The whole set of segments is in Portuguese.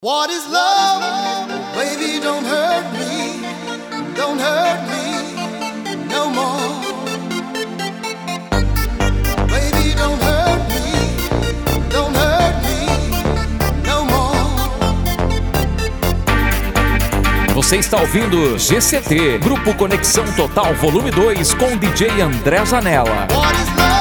What is love? Baby, don't hurt me no more. Baby, don't hurt me no more. Você está ouvindo GCT, Grupo Conexão Total Volume 2 com DJ André Zanella. What is love?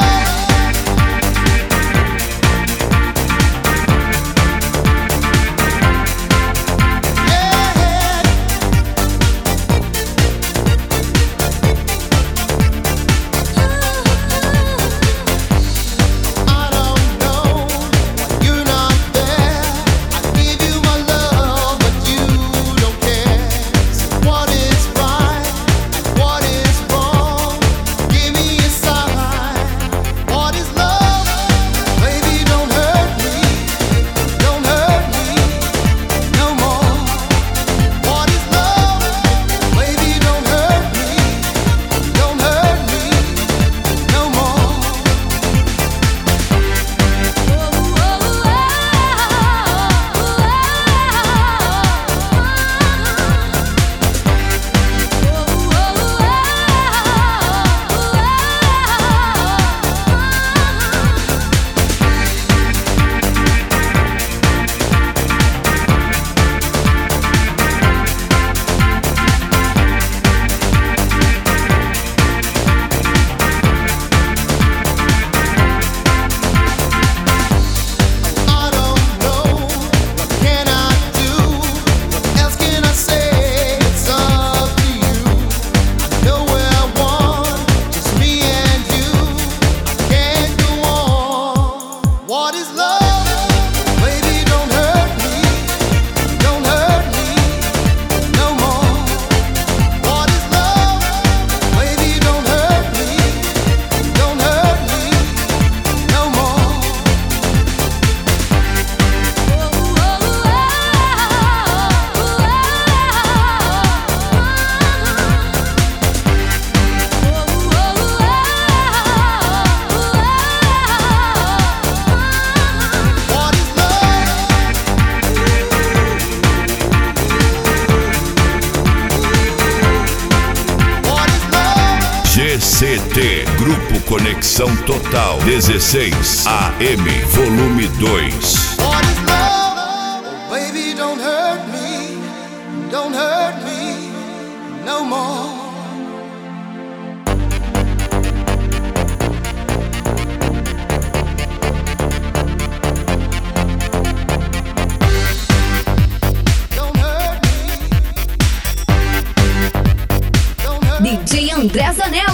GCT, Grupo Conexão Total 16 AM, Volume 2. What is love? Oh, baby, don't hurt me no more. DJ André Zanella.